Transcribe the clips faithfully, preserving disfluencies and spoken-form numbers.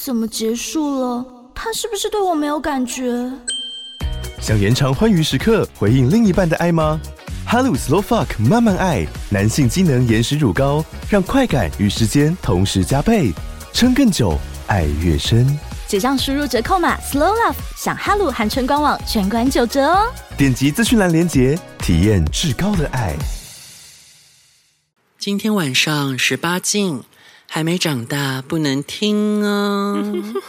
怎么结束了？他是不是对我没有感觉？ 想延长欢愉时刻，回应另一半的爱吗？哈鲁 Slow Fuck 慢慢爱男性机能延时乳膏，让快感与时间同时加倍，撑更久，爱越深。 结账输入折扣码 Slow Love， 享哈鲁含春官网全馆九折哦！ 点击资讯栏连结，体验至高的爱。 今天晚上十八禁，还没长大不能听哦。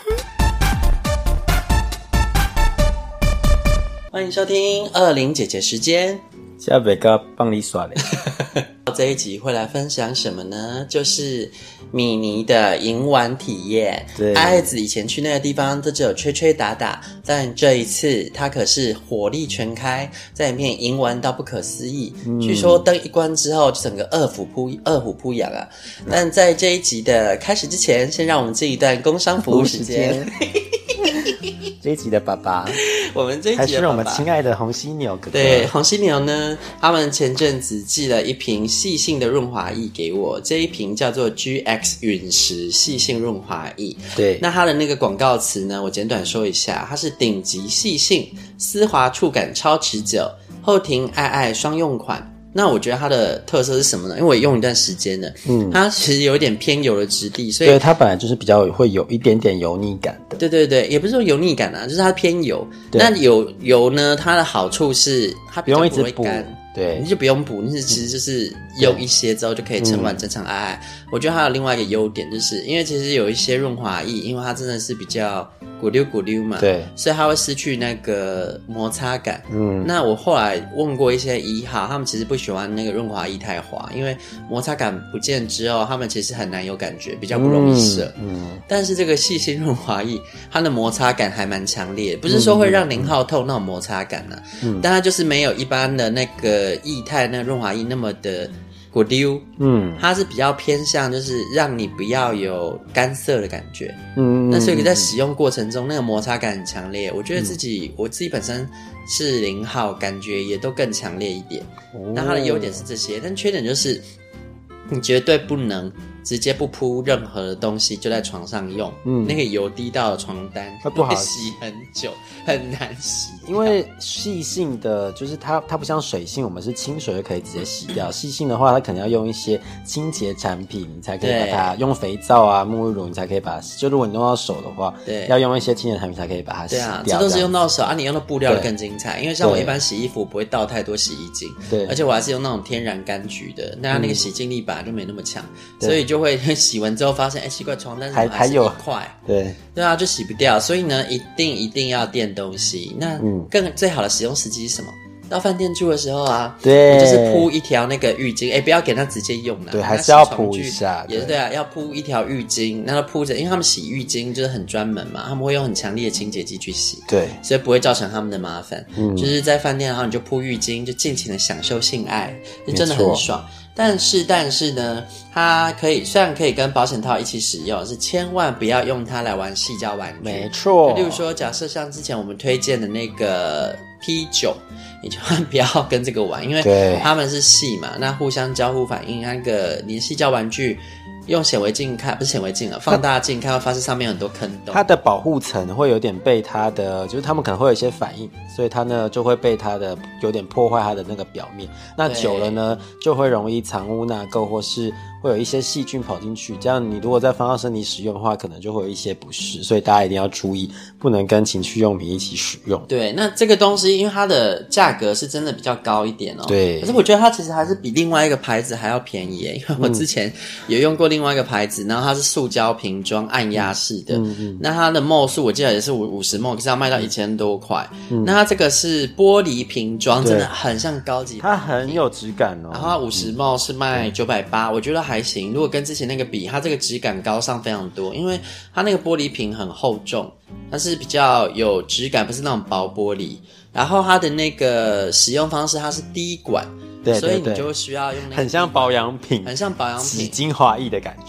欢迎收听二零姐姐时间， 下北哥帮你耍嘞。 这一集会来分享什么呢？就是米妮的银玩体验。 对， 爱子以前去那个地方都只有吹吹打打，但这一次他可是火力全开，在里面银玩到不可思议。嗯、据说灯一关之后，整个二虎扑二虎扑羊啊！但在这一集的开始之前，先让我们进一段工商服务时间。 这一集的爸爸， 我们这一集的爸爸还是我们亲爱的红犀牛哥哥。 对，红犀牛呢，他们前阵子寄了一瓶细性的润滑液给我，这一瓶叫做 G X 陨石细性润滑液。 对， 那它的那个广告词呢，我简短说一下，它是顶级细性，丝滑触感超持久，后庭爱爱双用款。那我觉得它的特色是什么呢？因为我也用一段时间了，嗯，它其实有一点偏油的质地，所以对它本来就是比较会有一点点油腻感的。 对对对，也不是说油腻感啊，就是它偏油。那油油呢，它的好处是它比较不会干， 对， 你就不用补，你是其实就是用一些之后就可以撑完整场爱爱。嗯、我觉得它有另外一个优点，就是因为其实有一些润滑液，因为它真的是比较咕溜咕溜嘛， 对， 所以它会失去那个摩擦感。嗯，那我后来问过一些一号，他们其实不喜欢那个润滑液太滑，因为摩擦感不见之后，他们其实很难有感觉，比较不容易射。嗯，嗯但是这个细心润滑液，它的摩擦感还蛮强烈，不是说会让零号痛那种摩擦感啊，嗯、但它就是没有一般的那个液态那润滑液那么的果溜，嗯，它是比较偏向就是让你不要有干涩的感觉，嗯，那所以在使用过程中那个摩擦感很强烈，我觉得自己、嗯、我自己本身是零号，感觉也都更强烈一点。哦、那它的优点是这些，但缺点就是你绝对不能直接不铺任何的东西就在床上用，嗯，那个油滴到床单不好洗很久，很难洗。 因为细性的就是它，它不像水性，我们是清水就可以直接洗掉。细性的话，它可能要用一些清洁产品，你才可以把它用肥皂啊、沐浴乳，你才可以把它。就如果你弄到手的话，对，要用一些清洁产品才可以把它洗掉。 对啊，这都是用到手啊，你用的布料更精彩。因为像我一般洗衣服不会倒太多洗衣精，对，而且我还是用那种天然柑橘的，那它那个洗净力本来就没那么强，所以就会洗完之后发现，哎，奇怪，床单还还有一块， 对对啊，就洗不掉。所以呢，一定一定要垫东西。那嗯。更最好的使用时机是什么？到饭店住的时候啊， 对， 就是铺一条那个浴巾，哎，不要给他直接用啦， 对，还是要铺一下， 也是对啊，要铺一条浴巾，那铺着，因为他们洗浴巾就是很专门嘛，他们会用很强力的清洁剂去洗， 对， 所以不会造成他们的麻烦。嗯，就是在饭店，然后你就铺浴巾，就尽情的享受性爱，就真的很爽。但是，但是呢，它可以虽然可以跟保险套一起使用，是千万不要用它来玩矽胶玩具。 没错， 例如说，假设像之前我们推荐的那个 P 九，你千万不要跟这个玩，因为它们是矽嘛，那互相交互反应，那个你的矽胶玩具。用显微镜看，不是显微镜啊，放大镜看，会发现上面有很多坑洞。 它的保护层会有点被它的，就是他们可能会有一些反应，所以它呢就会被它的有点破坏它的那个表面。那久了呢，就会容易藏污纳垢，或是会有一些细菌跑进去。这样你如果再放到身体使用的话，可能就会有一些不适。所以大家一定要注意，不能跟情趣用品一起使用。 对，那这个东西因为它的价格是真的比较高一点哦。 对， 可是我觉得它其实还是比另外一个牌子还要便宜耶，因为我之前有用过另外一个牌子，然后它是塑胶瓶装按压式的，嗯嗯、那它的 ml 数我记得也是五十 ml， 可是要卖到一千多块。嗯、那它这个是玻璃瓶装，真的很像高级， 它很有质感哦。 然后它五十 ml 是卖九百八十，我觉得还行。如果跟之前那个比，它这个质感高上非常多，因为它那个玻璃瓶很厚重，它是比较有质感，不是那种薄玻璃。然后它的那个使用方式，它是滴管。 对对对， 所以你就需要用那个很像保养品， 很像保养品， 洗精华液的感觉。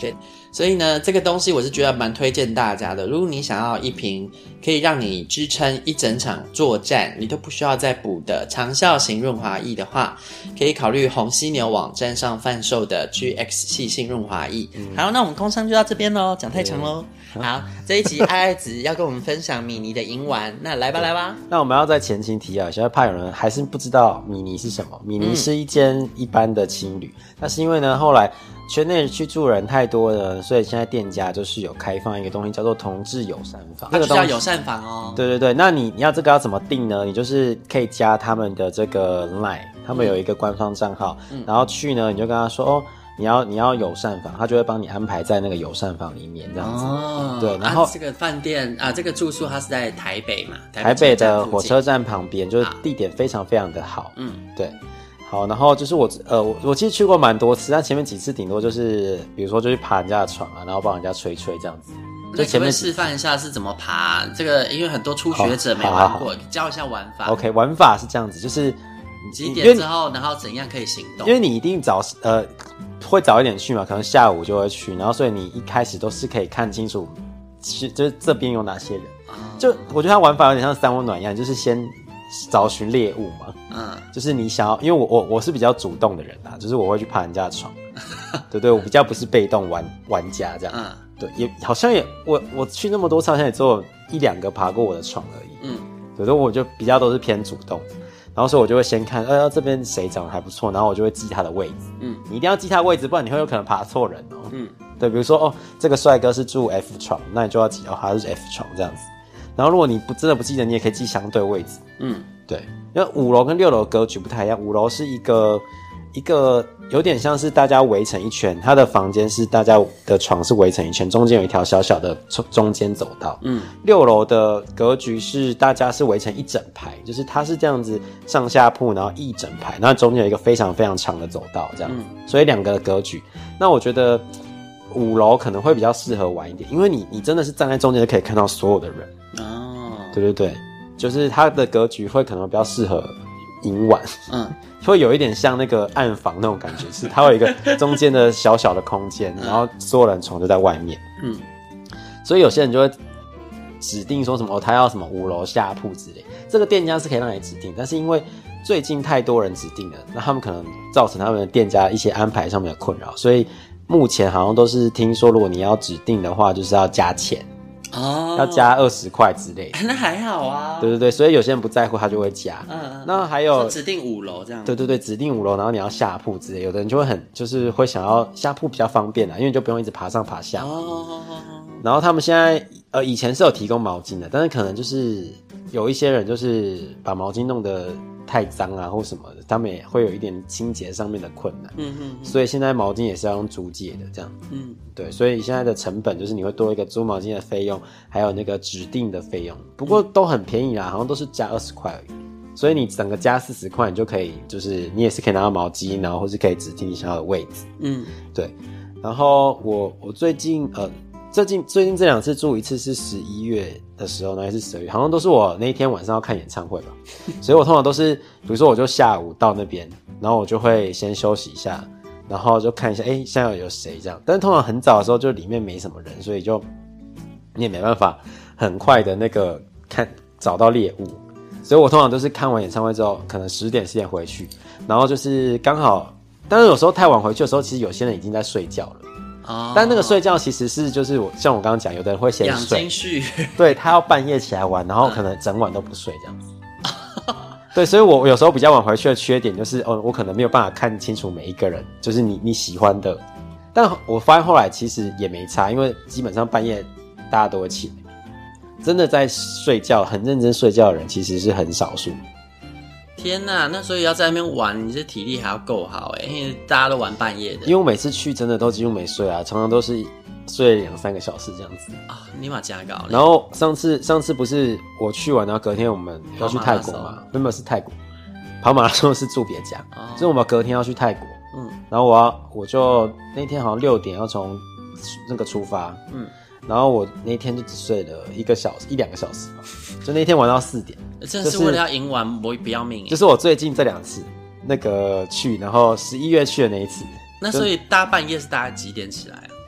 所以呢，这个东西我是觉得蛮推荐大家的。如果你想要一瓶可以让你支撑一整场作战，你都不需要再补的长效型润滑液的话，可以考虑红犀牛网站上贩售的 G X 细性润滑液。嗯、好，那我们工商就到这边咯，讲太长咯。好，这一集爱爱子要跟我们分享米妮的银丸，那来吧来吧。 那我们要在前情提要一下，怕有人还是不知道米妮是什么。米妮是一间一般的青旅，那、嗯、是因为呢后来圈内去住人太多了，所以现在店家就是有开放一个东西叫做同志友善房， 那、啊、就叫友善房哦。 对对对，那你你要这个要怎么订呢？你就是可以加他们的这个 Line， 他们有一个官方账号，嗯、然后去呢你就跟他说哦。你要你要友善房，他就会帮你安排在那个友善房里面这样子。哦，对，然后、 啊、这个饭店啊，这个住宿它是在台北嘛？台北, 台北的火车站旁边，就是地点非常非常的好。嗯，对。好，然后就是我呃我我其实去过蛮多次，但前面几次顶多就是比如说就去爬人家的床啊，然后帮人家吹吹这样子。 就前面示范一下是怎么爬这个，因为很多初学者没玩过，教一下玩法。 OK， 玩法是这样子，就是几点之后，然后怎样可以行动？ 因为你一定早呃。会早一点去嘛，可能下午就会去，然后所以你一开始都是可以看清楚，就是这边有哪些人。嗯、就我觉得它玩法有点像三温暖一样，就是先找寻猎物嘛。嗯，就是你想要，因为我我我是比较主动的人啦，就是我会去爬人家的床，对对，我比较不是被动玩玩家这样。嗯，对，也好像也我我去那么多次，好像也只有一两个爬过我的床而已。嗯，对，所以我就比较都是偏主动。然后所以我就会先看，呃，这边谁长得还不错，然后我就会记他的位置。嗯，你一定要记他的位置，不然你会有可能爬错人哦。嗯，对，比如说哦，这个帅哥是住 F 床，那你就要记哦，他是 F 床这样子。然后如果你不真的不记得，你也可以记相对位置。嗯，对，因为五楼跟六楼格局不太一样，五楼是一个一个有点像是大家围成一圈，他的房间是大家的床是围成一圈，中间有一条小小的中间走道。嗯，六楼的格局是大家是围成一整排，就是它是这样子上下铺，然后一整排，然后中间有一个非常非常长的走道这样子，嗯、所以两个格局。那我觉得五楼可能会比较适合玩一点，因为你你真的是站在中间就可以看到所有的人。哦，对对对，就是它的格局会可能比较适合银玩。嗯。会有一点像那个暗房那种感觉，是它会有一个中间的小小的空间，然后所有人床就在外面。嗯，所以有些人就会指定说什么、哦、他要什么五楼下铺之类，这个店家是可以让你指定，但是因为最近太多人指定了，那他们可能造成他们的店家一些安排上面的困扰，所以目前好像都是听说，如果你要指定的话，就是要加钱。哦，要加二十块之类的， 那还好啊。 对对对，所以有些人不在乎，他就会加。嗯，那还有指定五楼这样。 对对对，指定五楼，然后你要下铺之类，有的人就会很就是会想要下铺比较方便啦，因为你就不用一直爬上爬下。哦。然后他们现在呃以前是有提供毛巾的，但是可能就是有一些人就是把毛巾弄得太脏啊或什么的，他们也会有一点清洁上面的困难。嗯嗯。所以现在毛巾也是要用租借的这样。嗯。对，所以现在的成本就是你会多一个租毛巾的费用，还有那个指定的费用，不过都很便宜啦，好像都是加二十块而已。所以你整个加四十块，你就可以，就是你也是可以拿到毛巾，然后或是可以指定你想要的位置。嗯，对。然后我我最近呃最近最近这两次住一次是十一月的时候，那还是十二月，好像都是我那一天晚上要看演唱会吧。所以我通常都是，比如说我就下午到那边，然后我就会先休息一下。然后就看一下，哎，现在有谁这样？但是通常很早的时候，就里面没什么人，所以就你也没办法很快的那个看找到猎物。所以我通常都是看完演唱会之后，可能十点十点回去，然后就是刚好，但是有时候太晚回去的时候，其实有些人已经在睡觉了。哦。但那个睡觉其实是就是我像我刚刚讲，有的人会先睡， 养精蓄。 对，他要半夜起来玩，然后可能整晚都不睡这样子。对，所以我有时候比较晚回去的缺点就是，哦，我可能没有办法看清楚每一个人，就是你你喜欢的。但我发现后来其实也没差，因为基本上半夜大家都会起来，真的在睡觉很认真睡觉的人其实是很少数。 天哪，那所以要在那边玩，你这体力还要够好哎，因为大家都玩半夜的。 因为我每次去真的都几乎没睡啊，常常都是睡了两三个小时这样子啊，你马加高。 然后上次上次不是我去完，然后隔天我们要去泰国嘛，原本是泰国跑马拉松是住别家，哦、所以我们隔天要去泰国。嗯，然后我要我就那天好像六点要从那个出发，嗯，然后我那天就只睡了一个小时一两个小时吧，就那天玩到四点。 真的是为了要赢完不不要命。 就是我最近这两次那个去，然后十一月去的那一次。 那所以大半夜是大概几点起来啊？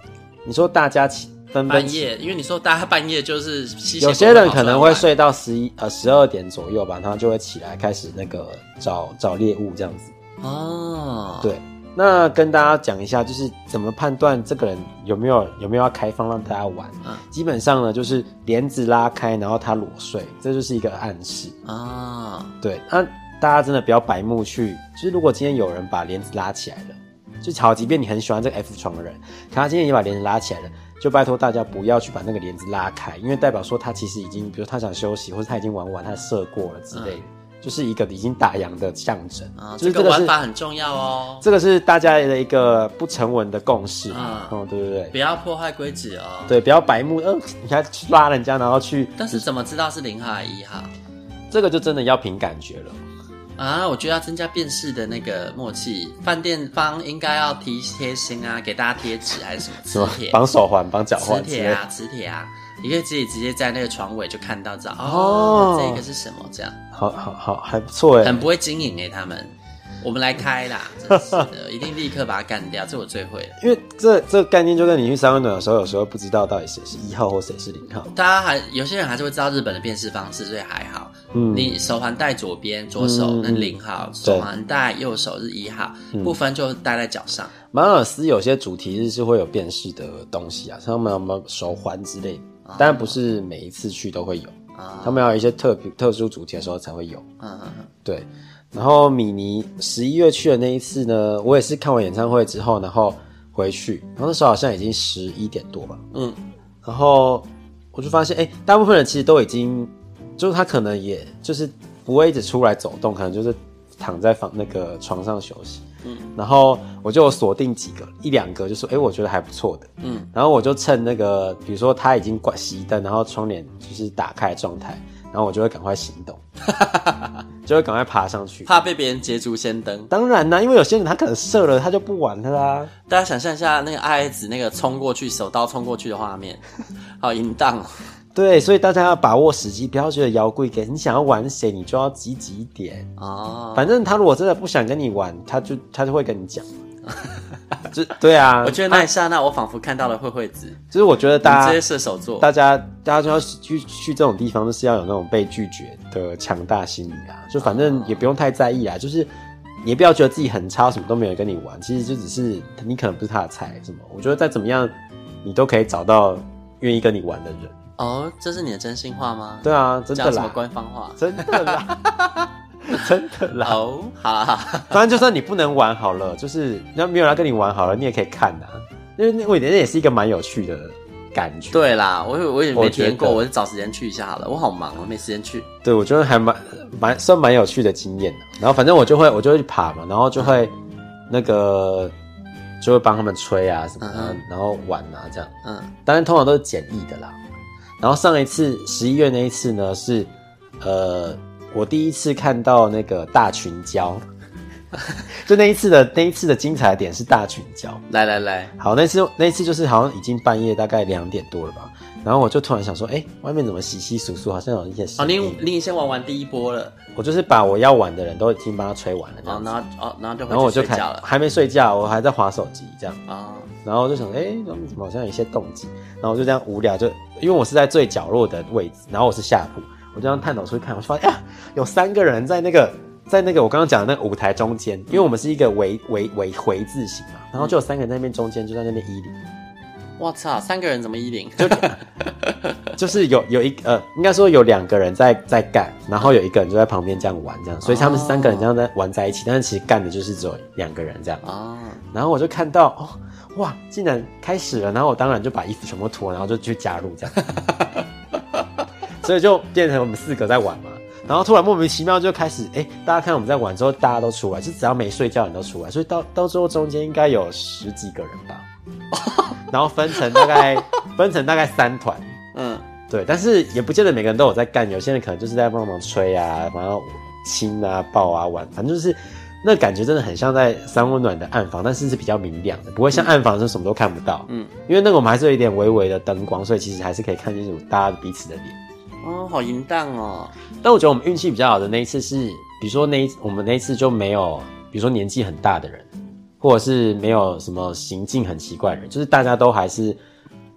你说大家起纷纷半夜，因为你说大家半夜就是吸血鬼有些人可能会睡到十一呃十二点左右吧，然后就会起来开始那个找找猎物这样子。 哦， 对。那跟大家讲一下，就是怎么判断这个人有没有有没有要开放让大家玩。嗯，基本上呢，就是帘子拉开，然后他裸睡，这就是一个暗示啊。 哦， 对，那大家真的不要白目去，就是如果今天有人把帘子拉起来了，就好，即便你很喜欢这个 F 床的人，可他今天也把帘子拉起来了，就拜托大家不要去把那个帘子拉开，因为代表说他其实已经，比如他想休息，或者他已经玩完，他射过了之类的。嗯，就是一个已经打烊的象征啊， 就是这个玩法很重要哦。 这个是大家的一个不成文的共识啊，哦，对对对， 不要破坏规矩哦。 对，不要白目，呃，你还去拉人家，然后去。 但是怎么知道是零号还是一号？ 这个就真的要凭感觉了啊！我觉得要增加辨识的那个默契，饭店方应该要提贴心啊，给大家贴纸还是什么磁铁， 绑手环、绑脚环、 磁铁啊、磁铁啊。你可以自己直接在那个床尾就看到，知道哦，这个是什么？这样， 好好好，还不错哎， 很不会经营哎，他们，我们来开啦，真是的，一定立刻把它干掉，这我最会了。 因为这这个概念就跟你去三温暖的时候，有时候不知道到底谁是一号或谁是零号。 大家还有些人还是会知道日本的辨识方式，所以还好。嗯，你手环戴左边，左手那零号，嗯、手环戴右手是一号，嗯、不分就戴在脚上。马尔斯有些主题日是会有辨识的东西啊，像他们有没有手环之类的。当然不是每一次去都会有，啊、他们要有一些特特殊主题的时候才会有。嗯嗯嗯，对。然后米妮十一月去的那一次呢，我也是看完演唱会之后，然后回去，然后那时候好像已经十一点多吧。嗯，然后我就发现，哎、欸，大部分人其实都已经，就是他可能也就是不会一直出来走动，可能就是躺在房那个床上休息。嗯，然后我就锁定几个一两个，就说，哎、欸，我觉得还不错的。嗯，然后我就趁那个，比如说他已经关熄灯，然后窗帘就是打开的状态，然后我就会赶快行动，就会赶快爬上去， 怕被别人捷足先登。 当然啦，因为有些人他可能射了，他就不玩了啦。 大家想象一下那个爱子那个冲过去，手刀冲过去的画面，好淫荡哦。 对，所以大家要把握时机，不要觉得摇贵给你想要玩谁，你就要积极一点哦。反正他如果真的不想跟你玩，他就他就会跟你讲。就对啊， 我觉得那一刹那，我仿佛看到了慧慧子。 就是我觉得大家这些射手座， 大家大家就要去去这种地方，就是要有那种被拒绝的强大心理啊。就反正也不用太在意啦，就是你也不要觉得自己很差，什么都没有人跟你玩，其实就只是你可能不是他的菜什么。我觉得再怎么样，你都可以找到愿意跟你玩的人。 哦，这是你的真心话吗？ 对啊，真的啦。 讲什么官方话？ 真的啦。真的啦， 哦，好好， 反正就算你不能玩好了，就是那没有人跟你玩好了，你也可以看啊，因为我觉得那也是一个蛮有趣的感觉。 对啦，我我也没体验过，我就找时间去一下好了。我好忙，我没时间去。 对，我觉得还蛮蛮算蛮有趣的经验的。然后反正我就会我就会去爬嘛，然后就会、嗯、那个就会帮他们吹啊什么的，嗯、然后玩啊这样。嗯，当然通常都是简易的啦。然后上一次十一月那一次呢是呃。我第一次看到那个大群交，就那一次的那一次的精彩的点是大群交。 来来来， 好，那次那一次就是好像已经半夜大概两点多了吧，然后我就突然想说，哎、欸，外面怎么稀稀疏疏，好像有一些声音。 哦，你你先玩完第一波了。 我就是把我要玩的人都已经帮他吹完了， 哦，然后哦，然后就然后我就睡觉了， 还没睡觉，我还在滑手机这样啊、哦， 然后我就想，哎、欸，怎么好像有一些动静，然后我就这样无聊，就因为我是在最角落的位置，然后我是下铺。我就这样探头出去看，我就发现，哎呀，有三个人在那个，在那个我刚刚讲的那个舞台中间，因为我们是一个围围围回字形嘛，然后就有三个人在那边中间，就在那边一零。 我操，三个人怎么一零？ 就就是有有一呃，应该说有两个人在在干，然后有一个人就在旁边这样玩，这样，所以他们是三个人这样在玩在一起，但是其实干的就是只有两个人这样。哦。然后我就看到，哦，哇，竟然开始了，然后我当然就把衣服全部脱，然后就去加入这样。所以就变成我们四个在玩嘛，然后突然莫名其妙就开始，哎、欸，大家看我们在玩之后，大家都出来，就只要没睡觉人都出来，所以到到最后中间应该有十几个人吧，然后分成大概分成大概三团，嗯，对，但是也不见得每个人都有在干，有些人可能就是在帮忙吹啊，然后亲啊、抱啊、玩，反正就是那感觉真的很像在三温暖的暗房，但是是比较明亮的，不会像暗房是什么都看不到，嗯，因为那个我们还是有一点微微的灯光，所以其实还是可以看清楚大家彼此的脸。 哦，好淫荡哦！ 但我觉得我们运气比较好的那一次是，比如说那一我们那一次就没有，比如说年纪很大的人，或者是没有什么行径很奇怪的人，就是大家都还是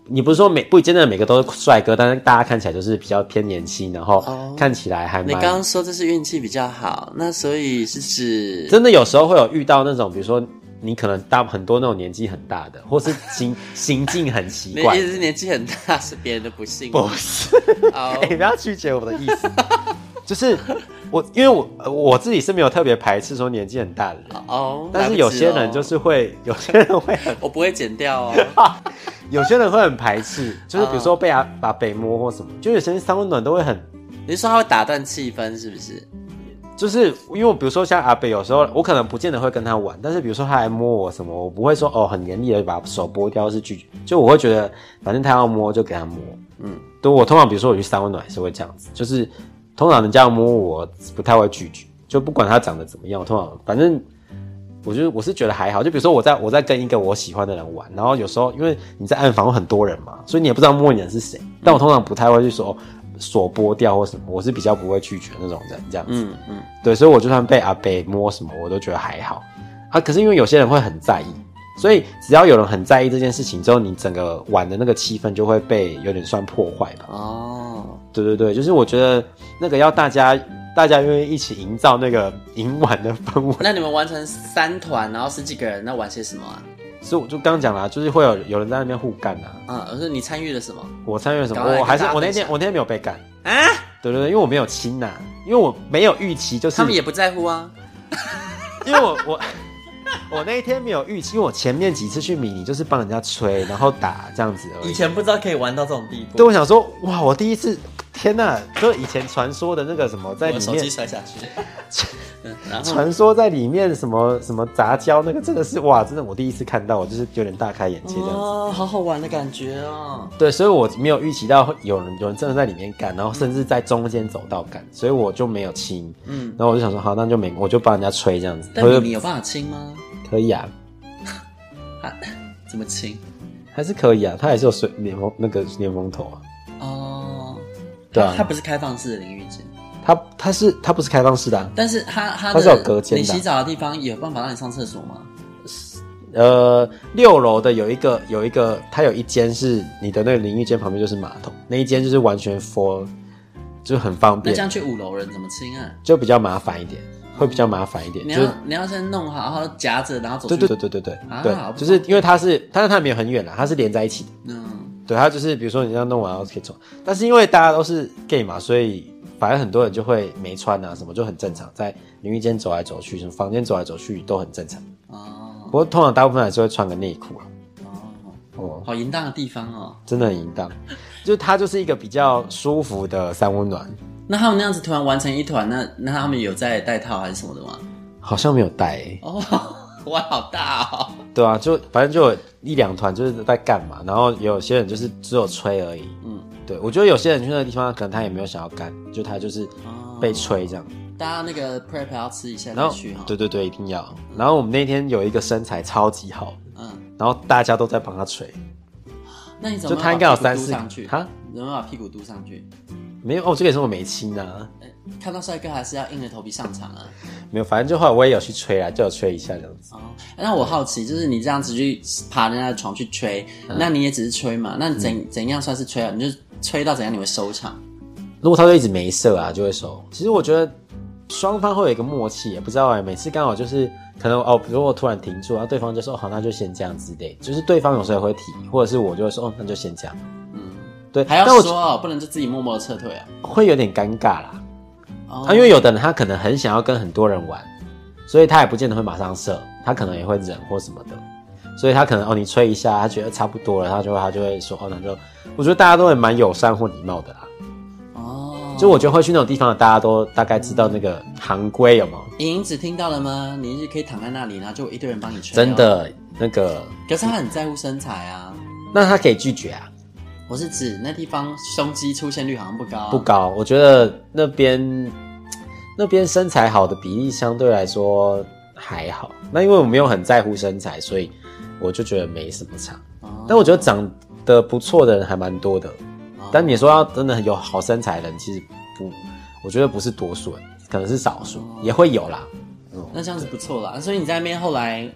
你不是说每不真的每个都是帅哥，但是大家看起来就是比较偏年轻，然后看起来还蛮。 你刚刚说这是运气比较好，那所以是指真的有时候会有遇到那种，比如说你可能大很多那种年纪很大的，或是行行径很奇怪。 你意思是年纪很大是别人的不幸？ 不是，哎、oh. 欸，不要曲解我的意思，就是我因为我我自己是没有特别排斥说年纪很大的人哦， oh, 但是有些人就是会，有些人会很， 我不会剪掉哦。 有些人会很排斥，就是比如说被阿把北摸或什么，就有些人三温暖都会很。 你是说他会打断气氛是不是？ 就是因为我比如说像阿北，有时候我可能不见得会跟他玩，但是比如说他来摸我什么，我不会说哦很严厉的把手剥掉是拒绝，就我会觉得反正他要摸就给他摸。嗯，对我通常比如说我去三温暖也是会这样子，就是通常人家要摸我不太会拒绝，就不管他长得怎么样，我通常反正我就我是觉得还好。就比如说我在我在跟一个我喜欢的人玩，然后有时候因为你在暗房有很多人嘛，所以你也不知道摸你的人是谁，但我通常不太会去说。哦手剥掉或什么，我是比较不会拒绝那种人，这样子。嗯嗯，对，所以我就算被阿北摸什么，我都觉得还好啊。可是因为有些人会很在意，所以只要有人很在意这件事情之后，你整个玩的那个气氛就会被有点算破坏吧。哦，对对对，就是我觉得那个要大家大家愿意一起营造那个赢玩的氛围。 那你们玩成三团，然后十几个人，那玩些什么啊？ 所以我就刚刚讲啦，就是会有有人在那边互干啊。 嗯，而是你参与了什么？ 我参与了什么？我还是我那天我那天没有被干啊。对对对，因为我没有亲呐、啊，因为我没有预期，就是他们也不在乎啊。 因为我我我那一天没有预期，因为我前面几次去迷你就是帮人家吹，然后打这样子而已。 以前不知道可以玩到这种地步。 对，我想说，哇，我第一次，天哪！就以前传说的那个什么，在里面手机摔下去。 传说在里面什么什么杂交那个真的是哇，真的我第一次看到，我就是有点大开眼界这样子。 哦，好好玩的感觉哦。 对，所以我没有预期到有人有人真的在里面干，然后甚至在中间走道干，所以我就没有亲。嗯，然后我就想说，好，那就没，我就帮人家吹这样子。 但你有办法亲吗？ 可以啊。 啊，怎么亲？ 还是可以啊，它还是有水连风那个连风头啊。哦，对啊， 它不是开放式的淋浴间。 它它是它不是开放式的、啊， 但是它它它是有隔间的、啊。 你洗澡的地方有办法让你上厕所吗？ 呃，六楼的有一个有一个，它有一间是你的那个淋浴间旁边就是马桶，那一间就是完全 for 就很方便。 那这样去五楼人怎么清啊？ 就比较麻烦一点，会比较麻烦一点。 你要、就是、你要先弄好，然后夹着，然后走去。 对对对对对对， 啊、 对，就是因为它是，但是它没有很远啦，它是连在一起的。嗯，对，它就是比如说你这样弄完然后可以冲，但是因为大家都是 gay 嘛，所以。反正很多人就会没穿啊，什么就很正常，在淋浴间走来走去，什么房间走来走去都很正常。哦，不过通常大部分还是会穿个内裤啊。 哦，哦，好淫荡的地方哦， 真的很淫荡，就它就是一个比较舒服的三温暖。 那他们那样子突然完成一团，那那他们有在带套还是什么的吗？ 好像没有带、欸。 哦，玩好大哦。 对啊，就反正就有一两团就是在干嘛，然后有些人就是只有吹而已。嗯。对，我觉得有些人去那个地方，可能他也没有想要干，就他就是被吹这样。哦、 大家那个 prep 要吃一下再去哈。 对对对，一定要。嗯、然后我们那天有一个身材超级好，嗯，然后大家都在帮他吹。 那你怎么就他应该有三四上去？哈，有没有把屁股嘟上去？ 没有哦，这个也是我没亲啊。 看到帅哥还是要硬着头皮上场啊。 没有，反正就后来我也有去吹啦，就有吹一下这样子。 哦，那我好奇，就是你这样子去爬人家的床去吹，嗯、那你也只是吹嘛？那你怎、嗯、怎样算是吹啊？你就吹到怎样你会收场？ 如果他就一直没射啊，就会收。其实我觉得双方会有一个默契，也不知道哎、欸，每次刚好就是可能哦，比如我突然停住，然后对方就说哦好，那就先这样之类，就是对方有时候也会提，或者是我就会说哦，那就先这样。嗯，对， 还要说哦，不能就自己默默的撤退啊， 会有点尴尬啦。哦、啊，因为有的人他可能很想要跟很多人玩，所以他也不见得会马上射，他可能也会忍或什么的，所以他可能哦你吹一下，他觉得差不多了，他就他就会说哦那就，我觉得大家都会蛮友善或礼貌的啦。哦，就我觉得会去那种地方的，大家都大概知道那个行规有没有？ 莹莹子听到了吗？你是可以躺在那里，然后就一堆人帮你吹、哦。 真的那个， 可是他很在乎身材啊， 那他可以拒绝啊。 我是指那地方胸肌出现率好像不高、啊， 不高。我觉得那边那边身材好的比例相对来说还好。那因为我没有很在乎身材，所以我就觉得没什么差。哦、但我觉得长得不错的人还蛮多的。哦、但你说要真的有好身材的人，其实不，我觉得不是多数人，可能是少数，哦、也会有啦。 嗯、那这样子不错啦。所以你在那边后来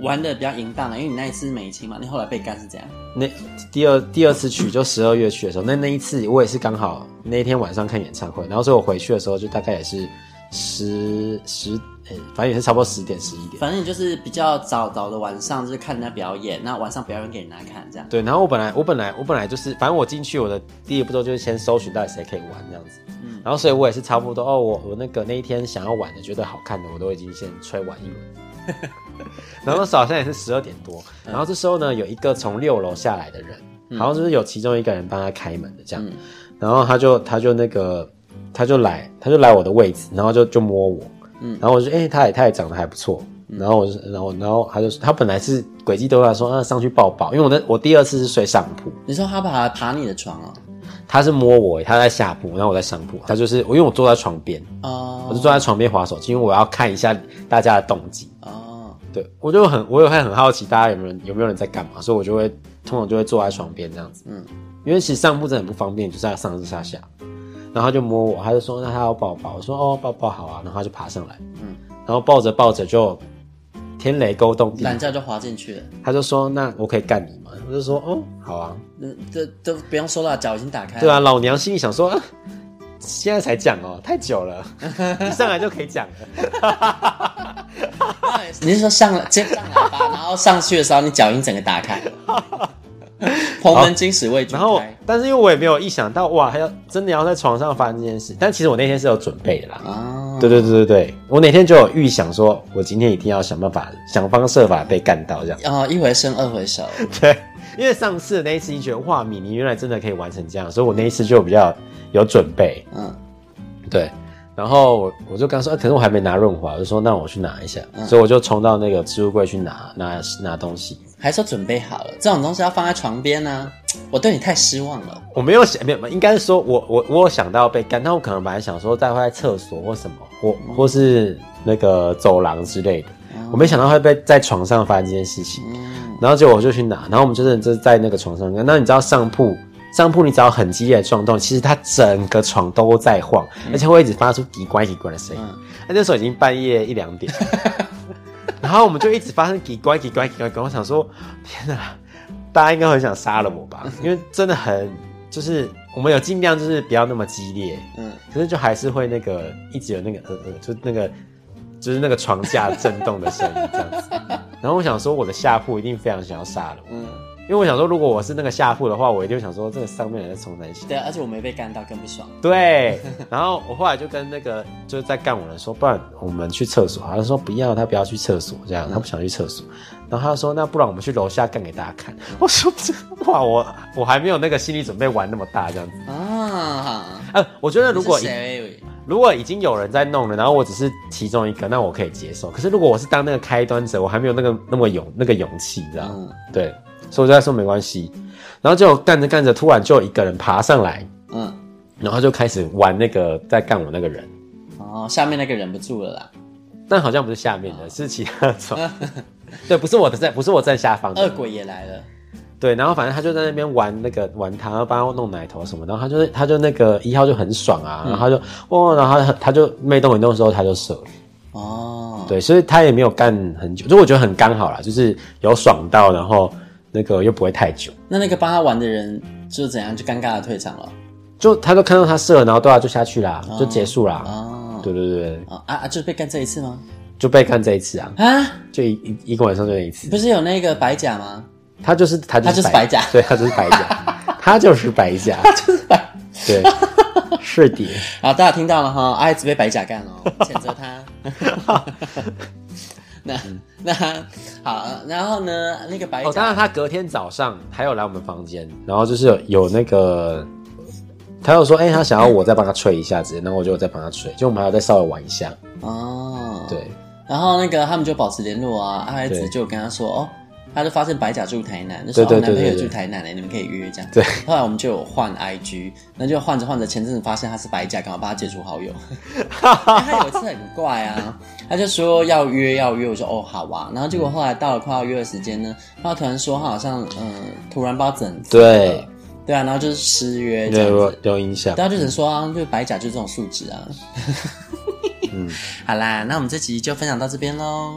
玩的比较淫荡了，因为你那一次美青嘛，你后来被干是怎样？ 那第二第二次去就十二月去的时候，那那一次我也是刚好那一天晚上看演唱会，然后所以我回去的时候就大概也是十十，欸，反正也是差不多十点十一点。 反正你就是比较早早的晚上就是看人家表演，那晚上表演给人家看这样。 对，然后我本来我本来我本来就是，反正我进去我的第一步骤就是先搜寻到底谁可以玩这样子。嗯，然后所以我也是差不多哦，我我那个那一天想要玩的觉得好看的，我都已经先吹完一轮。然后那时候好像也是十二点多，然后这时候呢有一个从六楼下来的人，嗯，好像就是有其中一个人帮他开门的这样，嗯，然后他就他就那个他就来他就来我的位置，然后就就摸我，嗯，然后我就哎，欸，他也他也长得还不错，嗯，然后我就然后然后他就他本来是诡计都来说啊上去抱抱，因为我的我第二次是睡上铺。 你说他爬爬你的床啊？ 他是摸我，他在下铺，然后我在上铺。他就是因为我坐在床边，哦，我就坐在床边滑手机，因为我要看一下大家的动静。哦，对，我就很，我也会很好奇大家有没有人有没有人在干嘛，所以我就会通常就会坐在床边这样子。嗯，因为其实上铺真的很不方便，就是要上上下下。然后他就摸我，他就说那他要抱抱，我说哦抱抱好啊，然后他就爬上来，嗯，然后抱着抱着就天雷勾动地， 懒觉就滑进去了。 他就说那我可以干你吗？我就说哦好啊， 这都不用说了，脚已经打开了。 对啊，老娘心里想说，啊，现在才讲哦，太久了，一上来就可以讲了。 你是说上了先上来吧，然后上去的时候你脚已经整个打开了。蓬门今始未举开。然后， 但是因为我也没有意想到，哇，还要真的要在床上发生这件事。但其实我那天是有准备的啦。哦，对对对对对，我那天就有预想说，我今天一定要想办法，想方设法被干到这样。 哦，一回生二回熟。 对，因为上次的那一次，你觉得哇，米妮原来真的可以完成这样，所以我那一次就比较有准备。嗯，对。然后我我就跟他说，啊，可是我还没拿润滑，我就说那我去拿一下，嗯，所以我就冲到那个置物柜去拿拿拿东西。 还说准备好了，这种东西要放在床边啊！我对你太失望了。 我没有想，没有，应该是说我我我有想到被干，但我可能本来想说待会在厕所或什么，或或是那个走廊之类的，嗯，我没想到会被在床上发生这件事情。嗯，然后结果我就去拿，然后我们就是就是在那个床上，那你知道上铺上铺你只要很激烈的撞动，其实它整个床都在晃，嗯，而且会一直发出滴乖滴乖的声音。那，嗯，那时候已经半夜一两点。然后我们就一直发生叽乖叽乖叽乖，我想说，天哪，大家应该很想杀了我吧？因为真的很，就是我们有尽量就是不要那么激烈，嗯，可是就还是会那个一直有那个呃呃，就那个就是那个床架震动的声音这样子。然后我想说，我的下铺一定非常想要杀了我，嗯，因为我想说，如果我是那个下铺的话，我一定想说，这个上面人在冲三小。 对，而且我没被干到，更不爽。 对，然后我后来就跟那个就是在干我的说，不然我们去厕所。他说不要，他不要去厕所，这样他不想去厕所。然后他说那不然我们去楼下干给大家看。我说哇，我我还没有那个心理准备玩那么大这样子啊。呃，我觉得如果如果已经有人在弄了，然后我只是其中一个，那我可以接受。可是如果我是当那个开端者，我还没有那个那么勇那个勇气，这样，嗯，对。所以我就在说没关系，然后就干着干着，突然就有一个人爬上来，嗯，然后就开始玩那个在干我那个人。 哦，下面那个忍不住了啦， 但好像不是下面的，哦，是其他的床。对，不是我的在，不是我站下方的。 恶鬼也来了。 对，然后反正他就在那边玩那个玩他，然后帮他弄奶头什么，然后他就他就那个一号就很爽啊，嗯，然后他就哦，然后他他就没动没动的时候他就射了。哦，对，所以他也没有干很久，就我觉得很刚好啦，就是有爽到，然后那个又不会太久。 那那个帮他玩的人就怎样，就尴尬的退场了？ 就他都看到他射，然后对啊就下去啦，哦，就结束啦。哦，对对对。 哦，啊啊，就是被干这一次吗？ 就被干这一次啊！啊，就一一一个晚上就那一次。 不是有那个白甲吗？ 他就是他就是白, 他就是白甲， 对，他就是白甲，他就是白甲， 他就是白， 对，是的。 好，大家听到了哈，阿子被白甲干哦，谴责他。那那好，然后呢，那个白甲， 哦，当然他隔天早上还有来我们房间，然后就是有有那个，他有说，哎，欸，他想要我再帮他吹一下子，然后我就再帮他吹，就我们还要再稍微玩一下。哦，对。然后那个他们就保持联络啊，阿子就跟他说，哦。他就发现白甲住台南，就说我男朋友住台南嘞，你们可以约这样。 对， 后来我们就有换 I G， 那就换着换着，前阵子发现他是白甲，赶快把他解除好友。他有一次很怪啊，他就说要约要约，我说哦好啊，然后结果后来到了快要约的时间呢，他突然说他好像嗯突然不知道怎对对啊，然后就是失约这样子， 有影响。 大家就只能说啊，就白甲就是这种素质啊。嗯，好啦，那我们这集就分享到这边咯。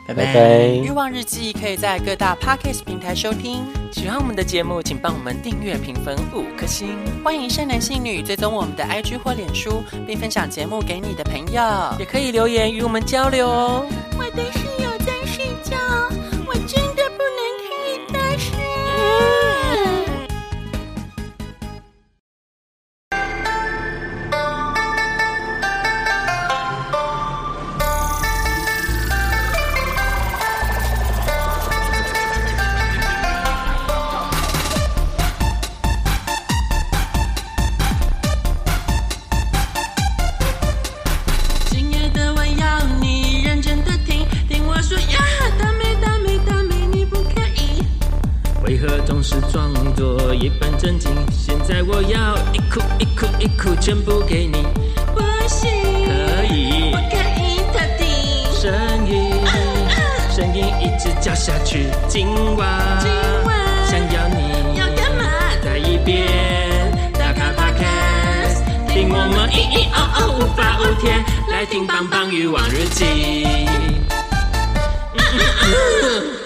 拜拜。 拜拜。 欲望日记可以在各大 Podcast 平台收听。喜欢我们的节目，请帮我们订阅、评分五颗星。欢迎善男信女追踪我们的 I G 或脸书，并分享节目给你的朋友，也可以留言与我们交流哦。 我的室友在睡觉，我真的不能太大声。 为何总是装作一本正经？现在我要一哭一哭一哭全部给你。 不行， 可以， 我可以特地。 声音，啊啊、声音一直叫下去。今晚， 今晚想要你， 要干嘛？ 再一遍，打开 Podcast， 听我们咿咿哦哦无法无天，来听棒棒欲望日记。嗯嗯嗯